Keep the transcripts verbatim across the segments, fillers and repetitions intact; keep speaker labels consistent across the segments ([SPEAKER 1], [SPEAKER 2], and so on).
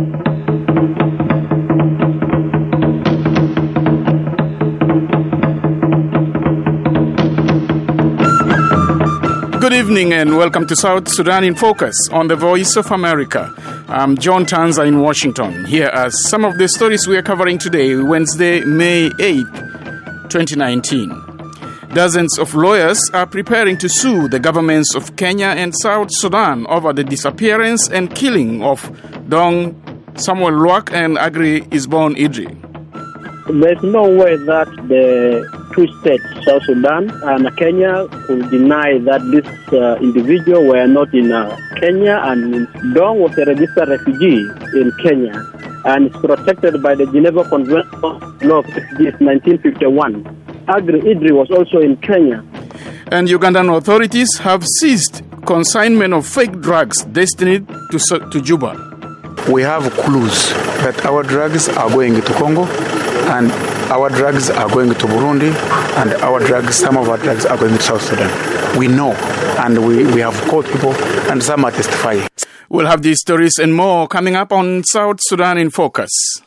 [SPEAKER 1] Good evening and welcome to South Sudan in Focus on the Voice of America. I'm John Tanza in Washington. Here are some of the stories we are covering today, Wednesday, May eighth, twenty nineteen. Dozens of lawyers are preparing to sue the governments of Kenya and South Sudan over the disappearance and killing of Dong Samuel Luak and Aggrey Isbon Idri.
[SPEAKER 2] There's no way that the two states, South Sudan and Kenya, could deny that this uh, individual were not in uh, Kenya, and Dong was a registered refugee in Kenya and is protected by the Geneva Convention on Law of Refugees nineteen fifty-one. Aggrey Idri was also in Kenya.
[SPEAKER 1] And Ugandan authorities have seized consignment of fake drugs destined to, to Juba.
[SPEAKER 3] We have clues that our drugs are going to Congo, and our drugs are going to Burundi, and our drugs, some of our drugs are going to South Sudan. We know, and we, we have caught people, and some are testifying.
[SPEAKER 1] We'll have these stories and more coming up on South Sudan in Focus.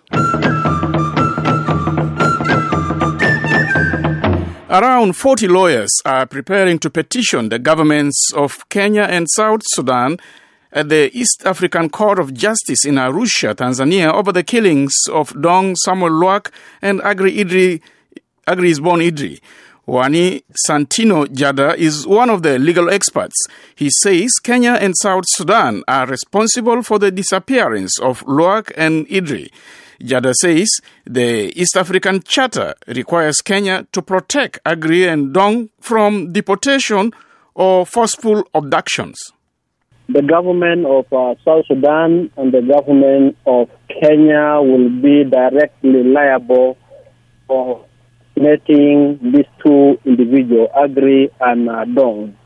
[SPEAKER 1] Around forty lawyers are preparing to petition the governments of Kenya and South Sudan at the East African Court of Justice in Arusha, Tanzania, over the killings of Dong Samuel Luak and Aggrey Idri, Aggrey Isbon Idri. Wani Santino Jada is one of the legal experts. He says Kenya and South Sudan are responsible for the disappearance of Luak and Idri. Jada says the East African Charter requires Kenya to protect Aggrey and Dong from deportation or forceful abductions.
[SPEAKER 2] The government of uh, South Sudan and the government of Kenya will be directly liable for letting these two individuals, Aggrey and uh, Dong.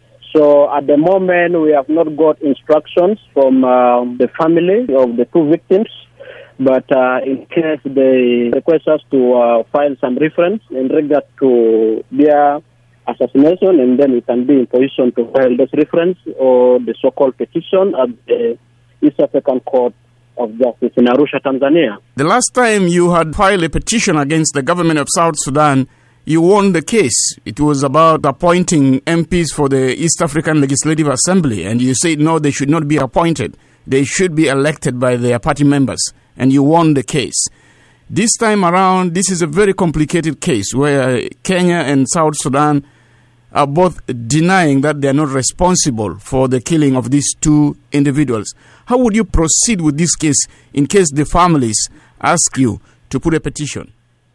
[SPEAKER 2] So at the moment, we have not got instructions from uh, the family of the two victims, but uh, in case they request us to uh, file some reference in regard to their assassination, and then we can be in position to file this reference or the so-called petition at the East African Court of Justice in Arusha, Tanzania.
[SPEAKER 1] The last time you had filed a petition against the government of South Sudan, you won the case. It was about appointing M Ps for the East African Legislative Assembly, and you said no, they should not be appointed. They should be elected by their party members, and you won the case. This time around, this is a very complicated case where Kenya and South Sudan are both denying that they are not responsible for the killing of these two individuals. How would you proceed with this case in case the families ask you to put a petition?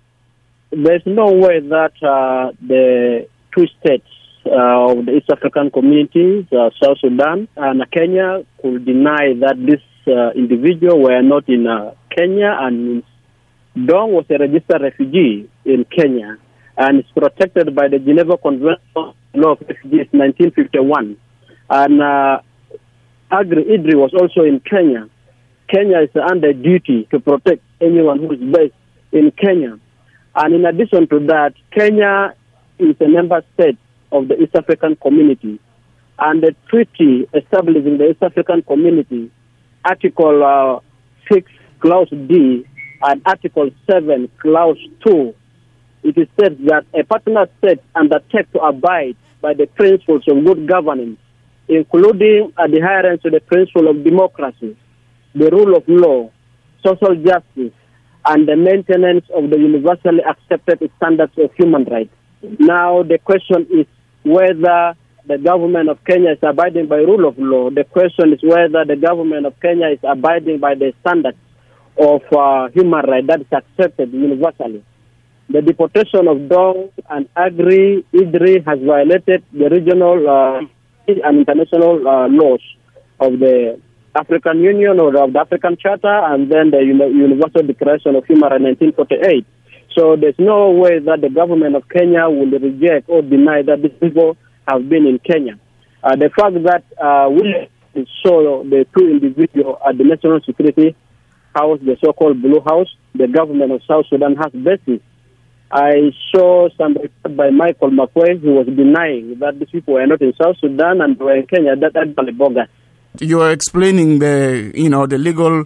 [SPEAKER 2] There's no way that uh, the two states uh, of the East African communities, uh, South Sudan and Kenya, could deny that this uh, individual were not in uh, Kenya, and Dong was a registered refugee in Kenya and is protected by the Geneva Convention on Law of Refugees nineteen fifty-one. And uh, Aggrey Idri was also in Kenya. Kenya is under duty to protect anyone who is based in Kenya. And in addition to that, Kenya is a member state of the East African Community. And the treaty establishing the East African Community, Article uh, six, Clause D, and Article seven, Clause two, it is said that a partner state undertakes to abide by the principles of good governance, including adherence to the principle of democracy, the rule of law, social justice, and the maintenance of the universally accepted standards of human rights. Now, the question is whether the government of Kenya is abiding by rule of law. The question is whether the government of Kenya is abiding by the standards of uh, human rights that is accepted universally. The deportation of Dong and Aggrey Idri has violated the regional uh, and international uh, laws of the African Union or of the African Charter, and then the Universal Declaration of Human Rights nineteen forty-eight. So there's no way that the government of Kenya will reject or deny that these people have been in Kenya. Uh, the fact that uh, we saw the two individuals at the National Security House, the so-called Blue House, the government of South Sudan has basis. I saw some report by Michael McQuay who was denying that these people were not in South Sudan and were in Kenya. That actually bogus.
[SPEAKER 1] You are explaining the, you know, the legal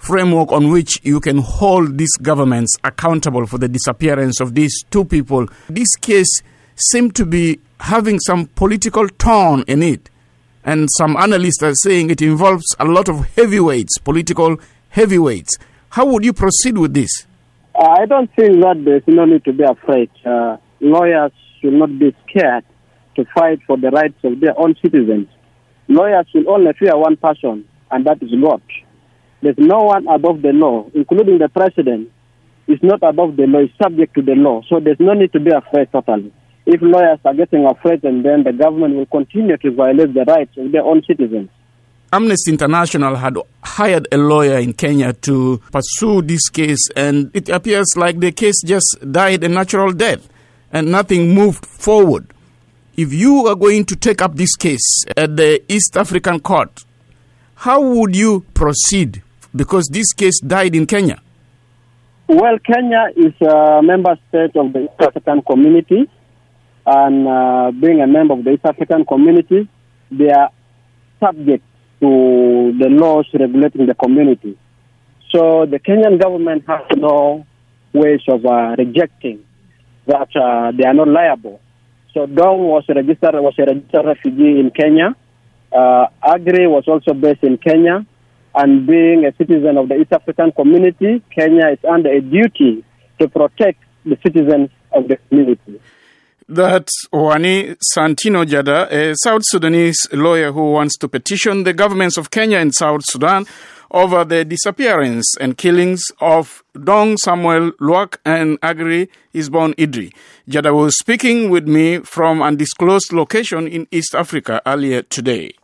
[SPEAKER 1] framework on which you can hold these governments accountable for the disappearance of these two people. This case seems to be having some political tone in it. And some analysts are saying it involves a lot of heavyweights, political heavyweights. How would you proceed with this?
[SPEAKER 2] Uh, I don't think that there's no need to be afraid. Uh, lawyers should not be scared to fight for the rights of their own citizens. Lawyers will only fear one person, and that is God. There's no one above the law, including the president, is not above the law, is subject to the law. So there's no need to be afraid totally. If lawyers are getting afraid, and then the government will continue to violate the rights of their own citizens.
[SPEAKER 1] Amnesty International had hired a lawyer in Kenya to pursue this case, and it appears like the case just died a natural death and nothing moved forward. If you are going to take up this case at the East African Court, how would you proceed? Because this case died in Kenya.
[SPEAKER 2] Well, Kenya is a member state of the East African Community, and uh, being a member of the East African Community, they are subject to the laws regulating the community. So the Kenyan government has no ways of uh, rejecting that uh, they are not liable. So Dong was a registered was a registered refugee in Kenya. Uh, Agri was also based in Kenya, and being a citizen of the East African Community, Kenya is under a duty to protect the citizens of the community.
[SPEAKER 1] That's Wani Santino Jada, a South Sudanese lawyer who wants to petition the governments of Kenya and South Sudan over the disappearance and killings of Dong Samuel Luak and Agri Isbon Idri. Jada was speaking with me from an undisclosed location in East Africa earlier today.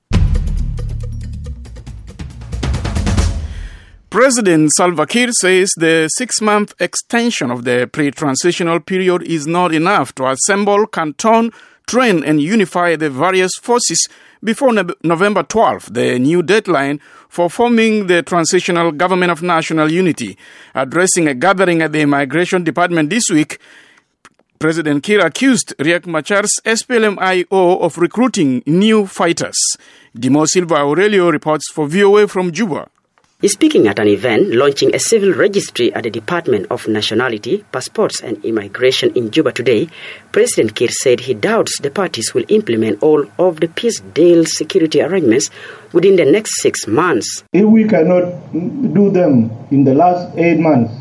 [SPEAKER 1] President Salva Kiir says the six-month extension of the pre-transitional period is not enough to assemble, canton, train and unify the various forces before November twelfth, the new deadline for forming the Transitional Government of National Unity. Addressing a gathering at the Immigration Department this week, President Kiir accused Riek Machar's S P L M I O of recruiting new fighters. Dimo Silva Aurelio reports for V O A from Juba.
[SPEAKER 4] Speaking at an event launching a civil registry at the Department of Nationality, Passports and Immigration in Juba today, President Kiir said he doubts the parties will implement all of the peace deal security arrangements within the next six months.
[SPEAKER 5] If we cannot do them in the last eight months,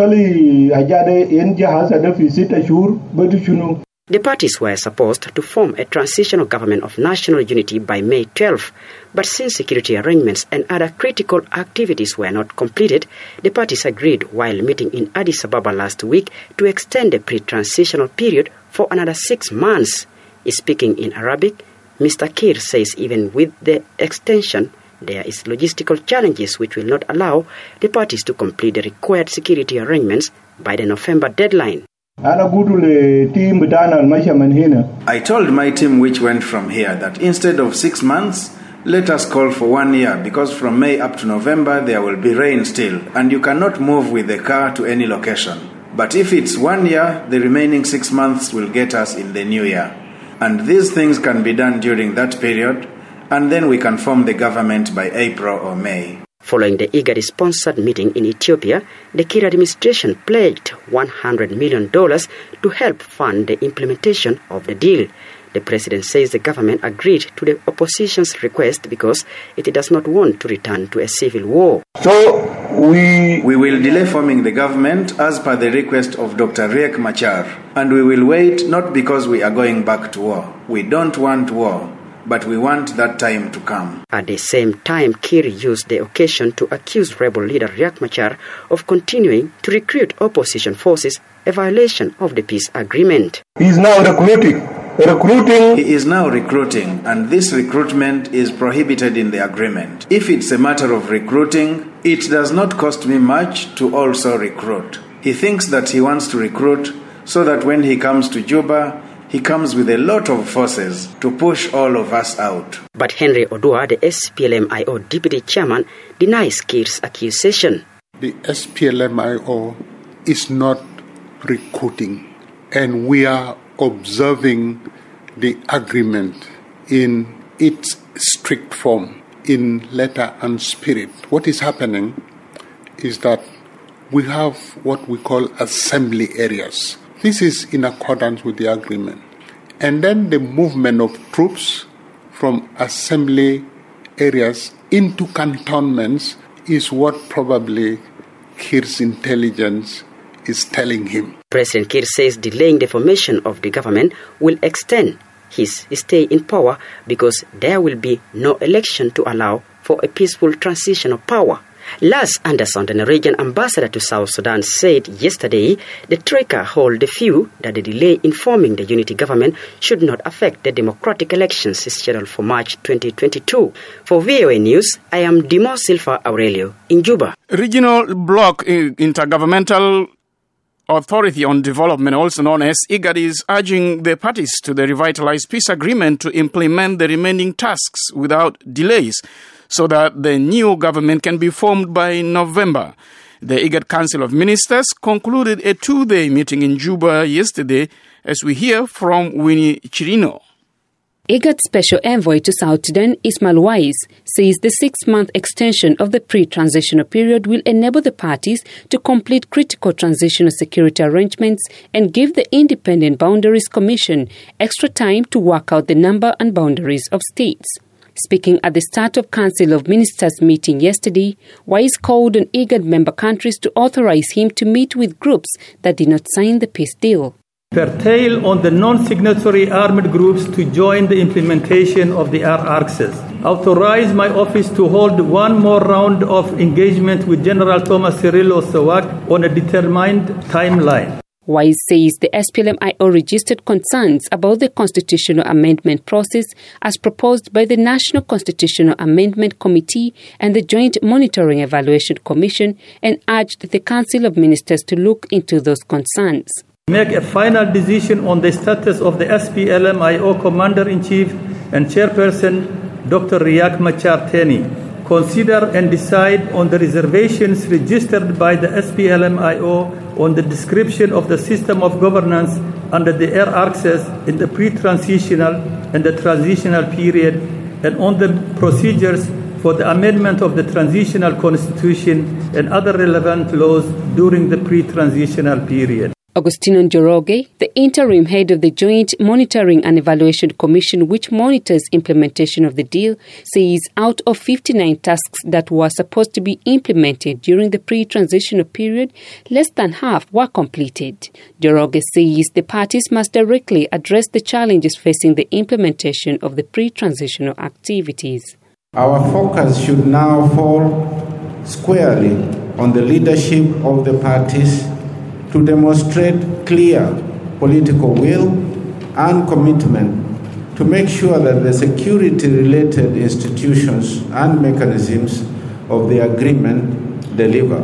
[SPEAKER 4] the parties were supposed to form a transitional government of national unity by May twelfth, but since security arrangements and other critical activities were not completed, the parties agreed while meeting in Addis Ababa last week to extend the pre-transitional period for another six months. Speaking in Arabic, Mister Kiir says even with the extension, there is logistical challenges which will not allow the parties to complete the required security arrangements by the November deadline.
[SPEAKER 5] I
[SPEAKER 6] told my team which went from here that instead of six months, let us call for one year, because from May up to November there will be rain still, and you cannot move with the car to any location. But if it's one year, the remaining six months will get us in the new year. And these things can be done during that period, and then we can form the government by April or May.
[SPEAKER 4] Following the IGAD-sponsored meeting in Ethiopia, the Kiir administration pledged one hundred million dollars to help fund the implementation of the deal. The president says the government agreed to the opposition's request because it does not want to return to a civil war.
[SPEAKER 5] So we...
[SPEAKER 6] We will delay forming the government as per the request of Doctor Riek Machar. And we will wait not because we are going back to war. We don't want war, but we want that time to come.
[SPEAKER 4] At the same time, Kiir used the occasion to accuse rebel leader Riek Machar of continuing to recruit opposition forces, a violation of the peace agreement.
[SPEAKER 5] He is now recruiting. Recruiting.
[SPEAKER 6] He is now recruiting, and this recruitment is prohibited in the agreement. If it's a matter of recruiting, it does not cost me much to also recruit. He thinks that he wants to recruit so that when he comes to Juba, he comes with a lot of forces to push all of us out.
[SPEAKER 4] But Henry Odua, the S P L M I O deputy chairman, denies Kiir's accusation.
[SPEAKER 7] The S P L M I O is not recruiting, and we are observing the agreement in its strict form, in letter and spirit. What is happening is that we have what we call assembly areas. This is in accordance with the agreement. And then the movement of troops from assembly areas into cantonments is what probably Kiir's intelligence is telling him.
[SPEAKER 4] President Kiir says delaying the formation of the government will extend his stay in power because there will be no election to allow for a peaceful transition of power. Lars Anderson, the Norwegian ambassador to South Sudan, said yesterday the Troika hold the view that the delay in forming the unity government should not affect the democratic elections scheduled for March twenty twenty-two. For V O A News, I am Dimo Silva Aurelio in Juba.
[SPEAKER 1] Regional Bloc Intergovernmental Authority on Development, also known as IGAD, is urging the parties to the revitalized peace agreement to implement the remaining tasks without delays, so that the new government can be formed by November. The IGAD Council of Ministers concluded a two-day meeting in Juba yesterday, as we hear from Winnie Chirino.
[SPEAKER 8] IGAD Special Envoy to South Sudan, Ismail Wise, says the six-month extension of the pre-transitional period will enable the parties to complete critical transitional security arrangements and give the Independent Boundaries Commission extra time to work out the number and boundaries of states. Speaking at the start of Council of Ministers meeting yesterday, Wise called on IGAD member countries to authorize him to meet with groups that did not sign the peace deal.
[SPEAKER 9] Curtail on the non-signatory armed groups to join the implementation of the R R C S. Authorize my office to hold one more round of engagement with General Thomas Cirillo Sawak on a determined timeline.
[SPEAKER 8] Wise says the S P L M I O registered concerns about the constitutional amendment process as proposed by the National Constitutional Amendment Committee and the Joint Monitoring Evaluation Commission and urged the Council of Ministers to look into those concerns.
[SPEAKER 9] Make a final decision on the status of the S P L M I O Commander-in-Chief and Chairperson Doctor Riek Machar Teni. Consider and decide on the reservations registered by the S P L M I O on the description of the system of governance under the R R C S in the pre-transitional and the transitional period, and on the procedures for the amendment of the transitional constitution and other relevant laws during the pre-transitional period.
[SPEAKER 8] Agustino Njoroge, the interim head of the Joint Monitoring and Evaluation Commission, which monitors implementation of the deal, says out of fifty-nine tasks that were supposed to be implemented during the pre-transitional period, less than half were completed. Njoroge says the parties must directly address the challenges facing the implementation of the pre-transitional activities.
[SPEAKER 10] Our focus should now fall squarely on the leadership of the parties to demonstrate clear political will and commitment to make sure that the security-related institutions and mechanisms of the agreement deliver.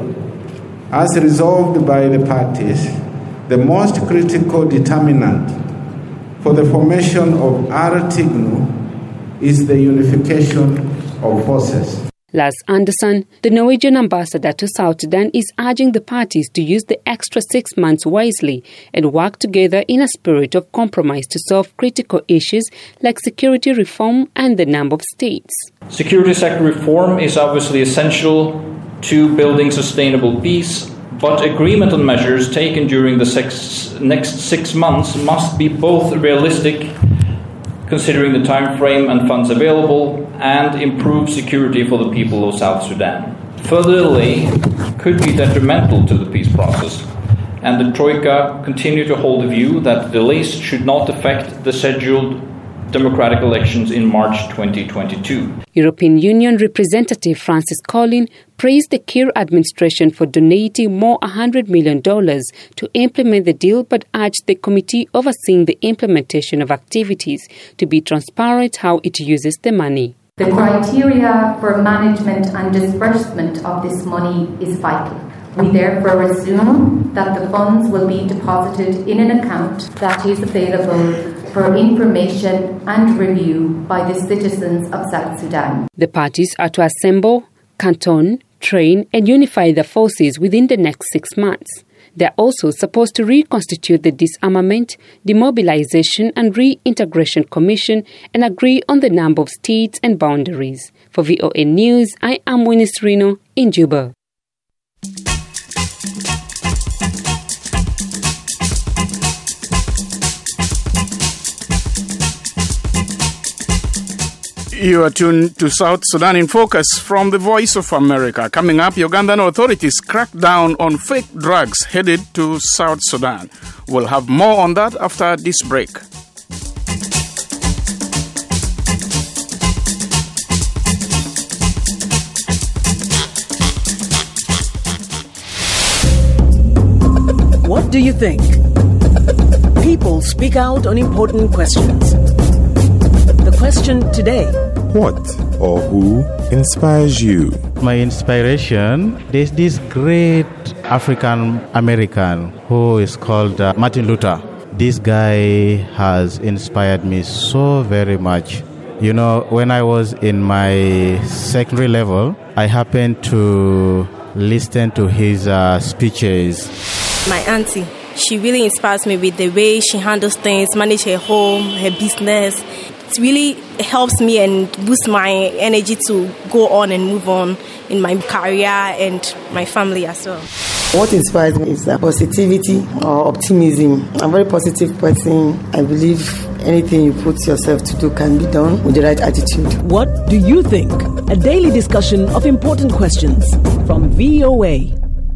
[SPEAKER 10] As resolved by the parties, the most critical determinant for the formation of R T I G N U is the unification of forces.
[SPEAKER 8] Lars Anderson, the Norwegian ambassador to South Sudan, is urging the parties to use the extra six months wisely and work together in a spirit of compromise to solve critical issues like security reform and the number of states.
[SPEAKER 11] Security sector reform is obviously essential to building sustainable peace, but agreement on measures taken during the six, next six months must be both realistic, considering the time frame and funds available, and improve security for the people of South Sudan. Further delay could be detrimental to the peace process, and the Troika continue to hold the view that delays should not affect the scheduled democratic elections in March twenty twenty-two.
[SPEAKER 8] European Union Representative Francis Collin praised the Kiir administration for donating more one hundred million dollars to implement the deal, but urged the committee overseeing the implementation of activities to be transparent how it uses the money.
[SPEAKER 12] The criteria for management and disbursement of this money is vital. We therefore assume that the funds will be deposited in an account that is available for information and review by the citizens of South Sudan.
[SPEAKER 8] The parties are to assemble, canton, train and unify their forces within the next six months. They are also supposed to reconstitute the Disarmament, Demobilization and Reintegration Commission and agree on the number of states and boundaries. For V O A News, I am Winnie Chirino in Juba.
[SPEAKER 1] You are tuned to South Sudan in Focus from the Voice of America. Coming up, Ugandan authorities crack down on fake drugs headed to South Sudan. We'll have more on that after this break.
[SPEAKER 13] What do you think? People speak out on important questions. The question today:
[SPEAKER 14] what or who inspires you?
[SPEAKER 15] My inspiration, there's this great African American who is called uh, Martin Luther. This guy has inspired me so very much. You know, when I was in my secondary level, I happened to listen to his uh, speeches.
[SPEAKER 16] My auntie, she really inspires me with the way she handles things, manage her home, her business. It really helps me and boosts my energy to go on and move on in my career and my family as well.
[SPEAKER 17] What inspires me is positivity or optimism. I'm a very positive person. I believe anything you put yourself to do can be done with the right attitude.
[SPEAKER 13] What do you think? A daily discussion of important questions from V O A.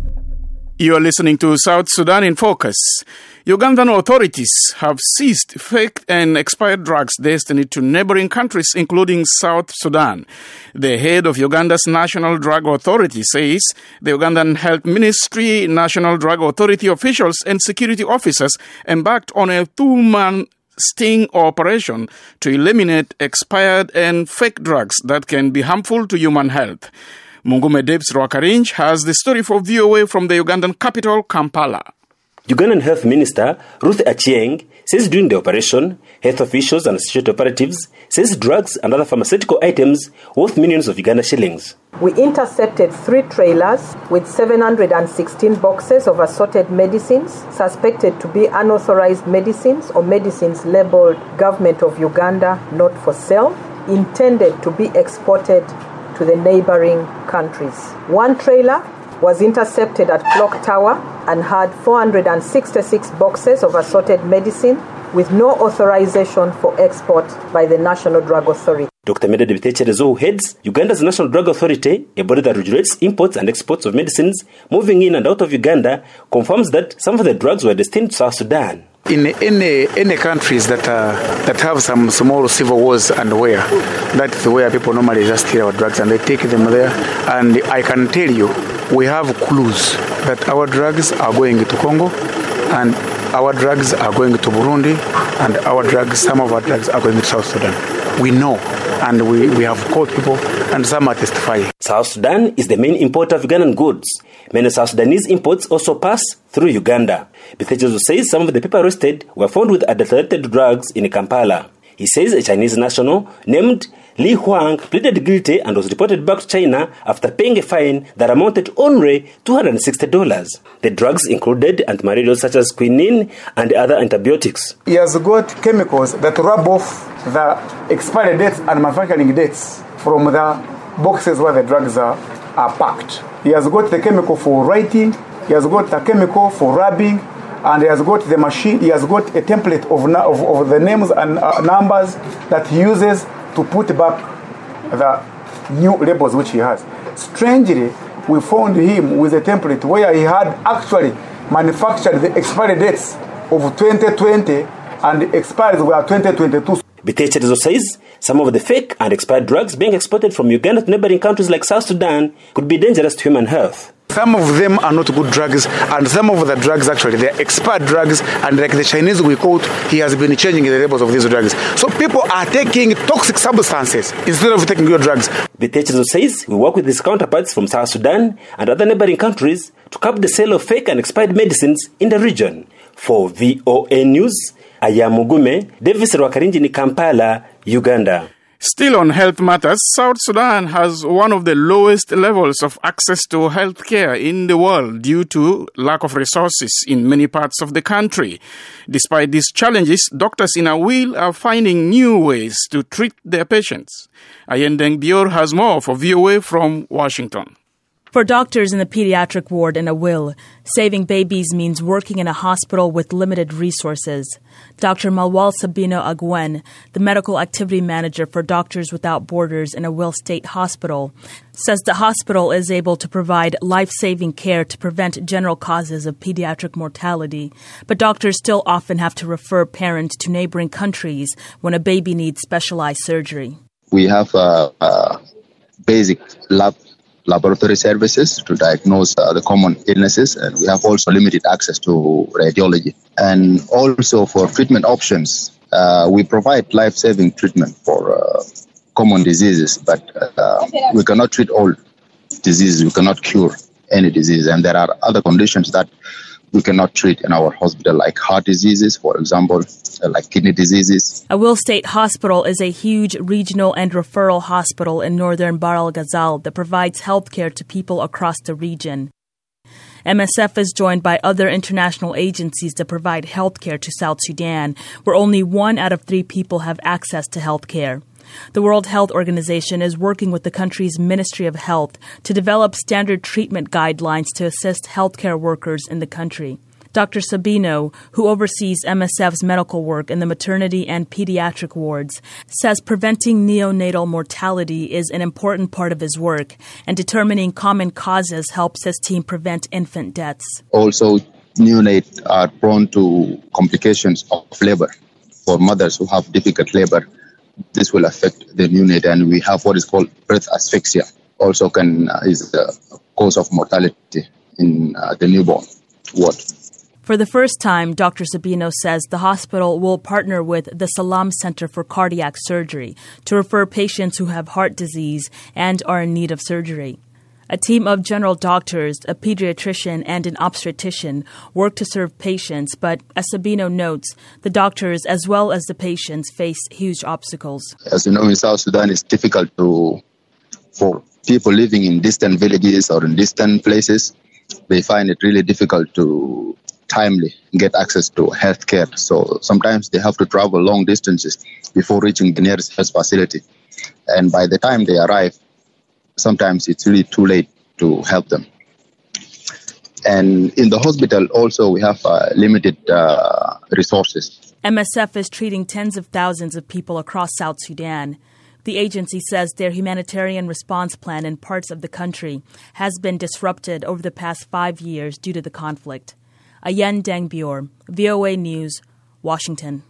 [SPEAKER 1] You are listening to South Sudan in Focus. Ugandan authorities have seized fake and expired drugs destined to neighboring countries, including South Sudan. The head of Uganda's National Drug Authority says the Ugandan Health Ministry, National Drug Authority officials and security officers embarked on a two-man sting operation to eliminate expired and fake drugs that can be harmful to human health. Mungume Debs Rwakarinj has the story for V O A from the Ugandan capital, Kampala.
[SPEAKER 18] Ugandan Health Minister Ruth Aceng says during the operation, health officials and associated operatives seized drugs and other pharmaceutical items worth millions of Uganda shillings.
[SPEAKER 19] We intercepted three trailers with seven hundred sixteen boxes of assorted medicines suspected to be unauthorized medicines or medicines labeled Government of Uganda not for sale, intended to be exported to the neighboring countries. One trailer was intercepted at Clock Tower and had four hundred sixty-six boxes of assorted medicine with no authorization for export by the National Drug Authority.
[SPEAKER 18] Doctor Medard Bitecherezo, who heads Uganda's National Drug Authority, a body that regulates imports and exports of medicines moving in and out of Uganda, confirms that some of the drugs were destined to South Sudan.
[SPEAKER 3] In any any countries that uh, that have some small civil wars and where that's where people normally just steal our drugs and they take them there. And I can tell you, we have clues that our drugs are going to Congo, and our drugs are going to Burundi, and our drugs, some of our drugs are going to South Sudan. We know, and we, we have caught people, and some are testifying.
[SPEAKER 18] South Sudan is the main importer of Ugandan goods. Many South Sudanese imports also pass through Uganda. Bitecherezo says some of the people arrested were found with adulterated drugs in Kampala. He says a Chinese national named Li Huang pleaded guilty and was reported back to China after paying a fine that amounted to only two hundred sixty dollars. The drugs included antimalarials such as quinine and other antibiotics.
[SPEAKER 20] He has got chemicals that rub off the expiry dates and manufacturing dates from the boxes where the drugs are, are packed. He has got the chemical for writing, he has got the chemical for rubbing, and he has got the machine, he has got a template of, of, of the names and uh, numbers that he uses to put back the new labels which he has. Strangely, we found him with a template where he had actually manufactured the expiry dates of twenty twenty and the expiries were twenty twenty-two.
[SPEAKER 18] Bitecherezo says some of the fake and expired drugs being exported from Uganda to neighboring countries like South Sudan could be dangerous to human health.
[SPEAKER 3] Some of them are not good drugs, and some of the drugs actually, they're expired drugs, and like the Chinese we quote, he has been changing the labels of these drugs. So people are taking toxic substances instead of taking good drugs.
[SPEAKER 18] Bitecherezo says we work with his counterparts from South Sudan and other neighboring countries to curb the sale of fake and expired medicines in the region. For V O A News, I am Mugume, Davis Rwakarinji in Kampala, Uganda.
[SPEAKER 1] Still on health matters, South Sudan has one of the lowest levels of access to health care in the world due to lack of resources in many parts of the country. Despite these challenges, doctors in Awil are finding new ways to treat their patients. Ayendeng Bior has more for V O A from Washington.
[SPEAKER 21] For doctors in the pediatric ward in Awil, saving babies means working in a hospital with limited resources. Doctor Malwal Sabino Agwen, the medical activity manager for Doctors Without Borders in Awil State Hospital, says the hospital is able to provide life-saving care to prevent general causes of pediatric mortality, but doctors still often have to refer parents to neighboring countries when a baby needs specialized surgery.
[SPEAKER 22] We have uh, uh, basic lab laboratory services to diagnose uh, the common illnesses, and we have also limited access to radiology. And also for treatment options, uh, we provide life-saving treatment for uh, common diseases, but uh, we cannot treat all diseases, we cannot cure any disease, and there are other conditions that we cannot treat in our hospital, like heart diseases, for example, uh, like kidney diseases.
[SPEAKER 21] Awil State Hospital is a huge regional and referral hospital in northern Bahr el Ghazal that provides health care to people across the region. M S F is joined by other international agencies that provide health care to South Sudan, where only one out of three people have access to health care. The World Health Organization is working with the country's Ministry of Health to develop standard treatment guidelines to assist healthcare workers in the country. Doctor Sabino, who oversees M S F's medical work in the maternity and pediatric wards, says preventing neonatal mortality is an important part of his work, and determining common causes helps his team prevent infant deaths.
[SPEAKER 22] Also, neonates are prone to complications of labor. For mothers who have difficult labor, this will affect the neonate, and we have what is called birth asphyxia. Also, can uh, is the cause of mortality in uh, the newborn ward.
[SPEAKER 21] For the first time, Doctor Sabino says the hospital will partner with the Salam Center for Cardiac Surgery to refer patients who have heart disease and are in need of surgery. A team of general doctors, a pediatrician, and an obstetrician work to serve patients, but as Sabino notes, the doctors as well as the patients face huge obstacles.
[SPEAKER 22] As you know, in South Sudan, it's difficult to for people living in distant villages or in distant places. They find it really difficult to timely get access to health care. So sometimes they have to travel long distances before reaching the nearest health facility. And by the time they arrive, sometimes it's really too late to help them. And in the hospital also we have uh, limited uh, resources.
[SPEAKER 21] M S F is treating tens of thousands of people across South Sudan. The agency says their humanitarian response plan in parts of the country has been disrupted over the past five years due to the conflict. Ayen Dengbior, V O A News, Washington.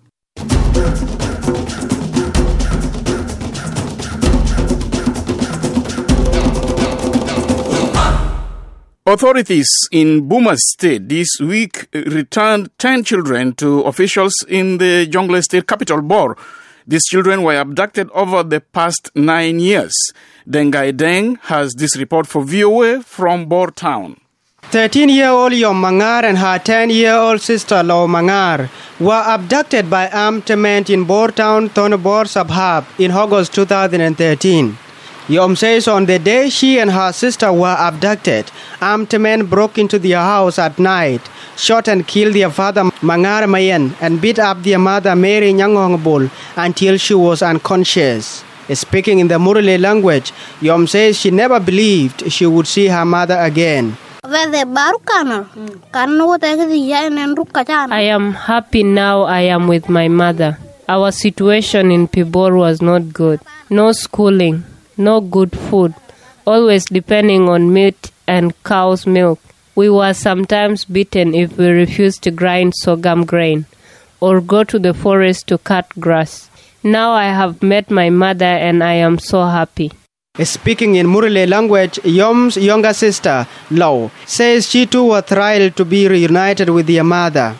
[SPEAKER 1] Authorities in Buma State this week returned ten children to officials in the Jonglei State capital, Bor. These children were abducted over the past nine years. Dengai Deng has this report for V O A from Bor town.
[SPEAKER 23] thirteen-year-old Yom Mangar and her ten-year-old sister Lo Mangar were abducted by armed men in Bor town, Thonbor Subhab in August two thousand thirteen. Yom says on the day she and her sister were abducted, armed men broke into their house at night, shot and killed their father Mangar Mayen and beat up their mother Mary Nyangongbul until she was unconscious. Speaking in the Murle language, Yom says she never believed she would see her mother again.
[SPEAKER 24] I am happy now I am with my mother. Our situation in Pibor was not good. No schooling, no good food, always depending on meat and cow's milk. We were sometimes beaten if we refused to grind sorghum grain or go to the forest to cut grass. Now I have met my mother and I am so happy.
[SPEAKER 23] Speaking in Murle language, Yom's younger sister, Lo, says she too was thrilled to be reunited with their mother.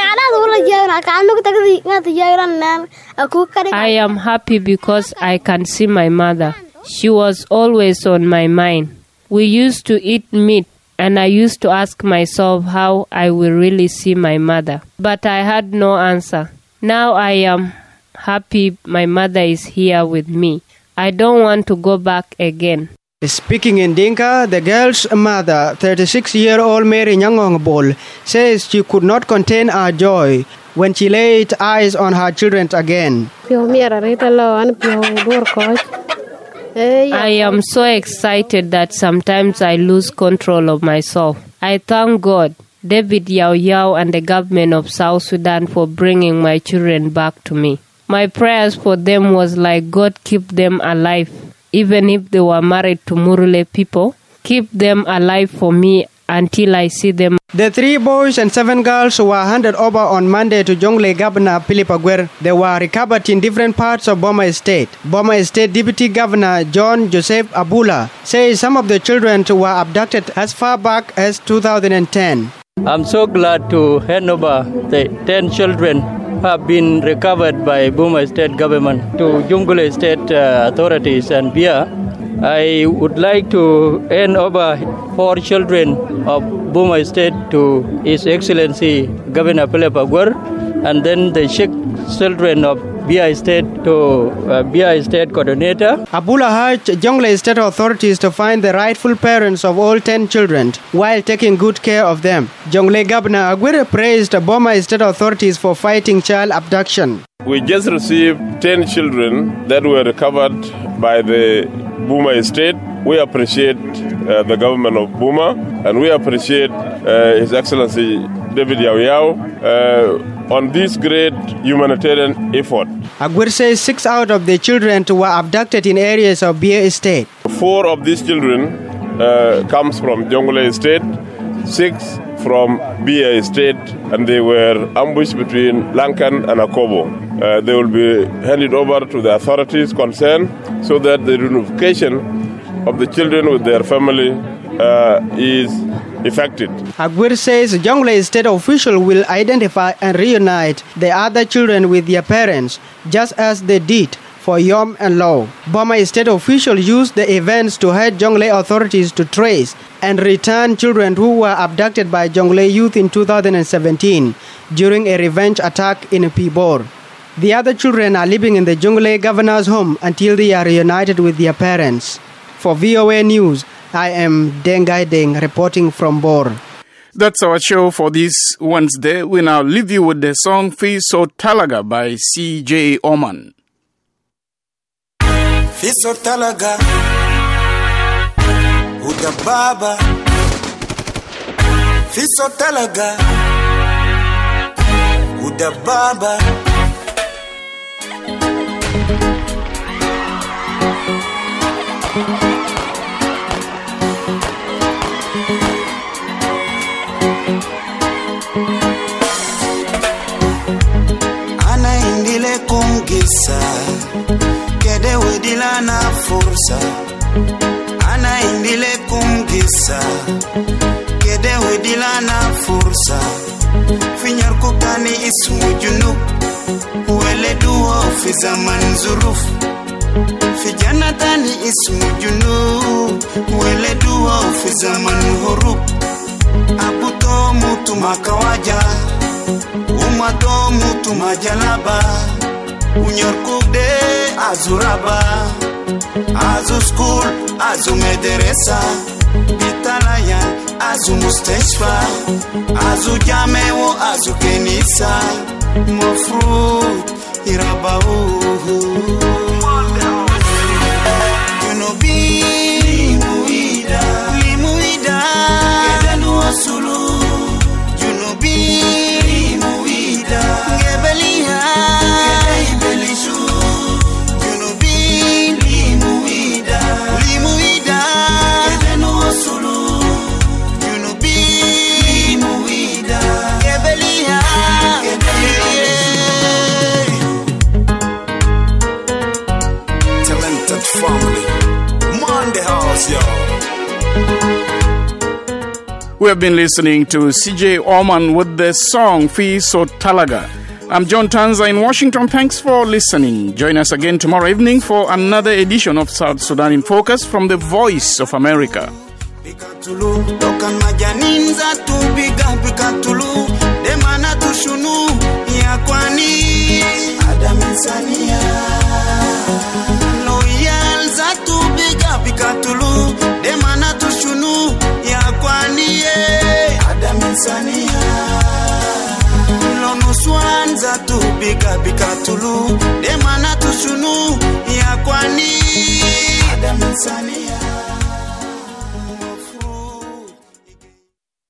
[SPEAKER 24] I am happy because I can see my mother. She was always on my mind. We used to eat meat, and I used to ask myself how I will really see my mother. But I had no answer. Now I am happy my mother is here with me. I don't want to go back again.
[SPEAKER 23] Speaking in Dinka, the girl's mother, thirty-six-year-old Mary Nyangongbol, says she could not contain her joy when she laid eyes on her children again.
[SPEAKER 24] I am so excited that sometimes I lose control of myself. I thank God, David Yao Yao, and the government of South Sudan for bringing my children back to me. My prayers for them was like, God keep them alive. Even if they were married to Murule people, keep them alive for me until I see them.
[SPEAKER 23] The three boys and seven girls were handed over on Monday to Jonglei Governor Philip Aguer. They were recovered in different parts of Boma State. Boma State Deputy Governor John Joseph Abula says some of the children were abducted as far back as two thousand ten.
[SPEAKER 2] I'm so glad to hand over the ten children have been recovered by Boma State government to Jonglei State uh, authorities and B I A. I would like to hand over four children of Boma State to His Excellency Governor Philip Aguer, and then the six children of B I State to uh, B I State Coordinator.
[SPEAKER 23] Abula urged Jonglei State authorities to find the rightful parents of all ten children while taking good care of them. Jonglei Governor Aguer praised Boma State authorities for fighting child abduction.
[SPEAKER 5] We just received ten children that were recovered by the Boma State. We appreciate uh, the government of Boma, and we appreciate uh, His Excellency David Yao Yao uh, on this great humanitarian effort.
[SPEAKER 23] Aguer says six out of the children were abducted in areas of B I State.
[SPEAKER 5] Four of these children uh, comes from Jonglei State, six from B I State, and they were ambushed between Lankan and Akobo. Uh, they will be handed over to the authorities concerned so that the reunification of the children with their family uh, is effected.
[SPEAKER 23] Aguer says Jonglei State officials will identify and reunite the other children with their parents, just as they did for Yom and Law. Boma State officials used the events to help Jonglei authorities to trace and return children who were abducted by Jonglei youth in two thousand seventeen during a revenge attack in Pibor. The other children are living in the Jonglei governor's home until they are reunited with their parents. For V O A News, I am Dengai Deng reporting from Bor.
[SPEAKER 1] That's our show for this Wednesday. We now leave you with the song Fiso Talaga by C J Oman.
[SPEAKER 6] Fiso Talaga Uda Baba Fiso Talaga Uda Baba Ana indile kungisa Kede wedila na fursa Ana indile kungisa Kede wedila na fursa Finyar kukani ismu junub Wele duo fi zaman zuruf Fi janatani ismu junub Wele duo fi zaman hurub Abuto mutu makawaja Umato mutu majalaba Unyorkugde azuraba Azu school, azu mederesa Bitalayan, azu mustashfa Azu jameo, azu kenisa Mofrut, irabau Junubi, limuida Limuida, kedanu asulu Junubi, limuida Gebelia, gebelishu Junubi, limuida Limuida, kedanu asulu Junubi, limuida Gebelia, gebelia Talented family Monday house, y'all.
[SPEAKER 1] We have been listening to C J Oman with the song Fiso Talaga. I'm John Tanza in Washington. Thanks for listening. Join us again tomorrow evening for another edition of South Sudan in Focus from the Voice of America.
[SPEAKER 6] Pikatulu, tokan majanin zatu biga pikatulu, demana tushunu ya kwani Adam insania. Loyal zatu biga pikatulu, demana tushunu ya kwani Adam insania. Lonu swan zatu biga pikatulu, demana tushunu ya kwani Adam Insania.